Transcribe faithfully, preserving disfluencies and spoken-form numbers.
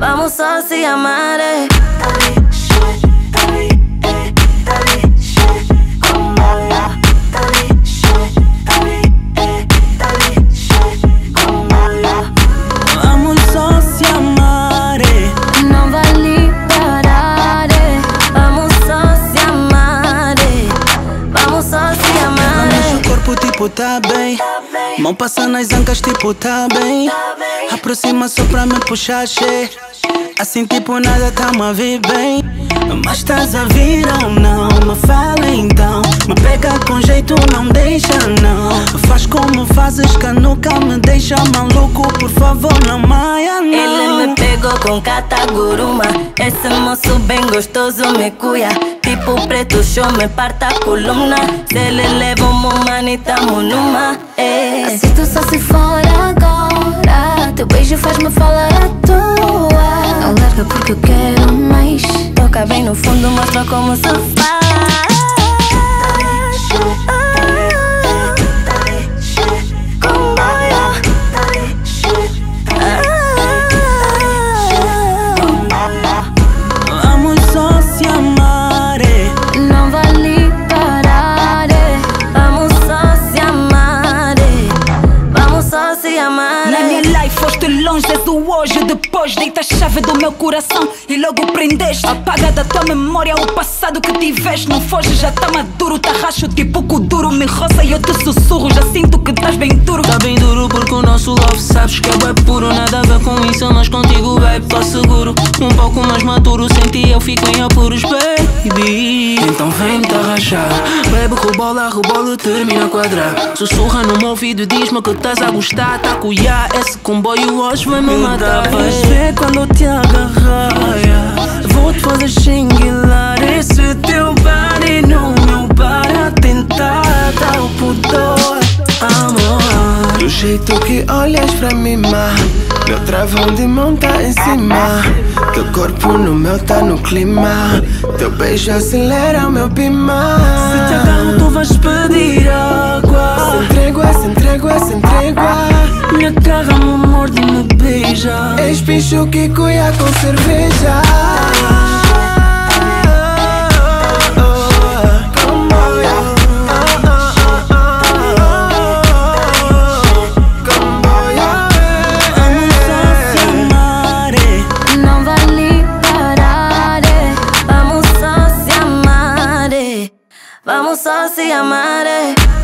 vamos só se amar. Vamos só se amar, não vale parar. Vamos só se amar, vamos só se amar. Mexe o corpo tipo tá bem, mão passa nas ancas tipo tá bem. Aproxima só pra me puxar, che. Assim tipo nada tá-me a vir bem. Mas estás a vir ou não? Me fala então. Me pega com jeito, não deixa não. Faz como fazes que nunca me deixa maluco. Por favor não maia não. Ele me pegou com cataguruma. Esse moço bem gostoso me cuia. Tipo preto show me parta a coluna. Se ele leva uma manita numa. Aceito só se for agora. Teu beijo faz-me falar à toa. Não larga porque eu quero mais. Toca bem no fundo, mostra como se faz. Vamos só se amar, não vale parar. Vamos só se amar, vamos só se amar. Na minha life foste longe, és o hoje. Depois deita a chave do meu coração e logo prendeste. Apaga da tua memória o passado que tiveste. Não foge, já tá maduro, tá racho tipo Kuduro. Me roça e eu te sussurro, já sinto que estás bem duro. Tá bem duro porque o nosso love sabes que é web puro. Nada a ver com isso, mas contigo baby tô seguro. Um pouco mais maduro, sem ti eu fico em apuros baby. Então vem-me te arranjar, bebe, rebola, rebola, termina a quadrar. Sussurra no meu ouvido e diz-me que estás a gostar. Tá com ya, esse comboio hoje vai me matar. Vais ver quando eu te agarrar, yeah. Vou-te fazer xinguilar esse teu body no meu bar. A tentar dar o pudor, amor. Do jeito que olhas pra mim, má. Meu travão de mão tá em cima. Teu corpo no meu tá no clima. Teu beijo acelera o meu pima. Se te agarro tu vais pedir água. Sem trégua, sem trégua, sem trégua. Me agarra, me morde e me beija. És bicho que cuia com cerveja. Vamos só se amar.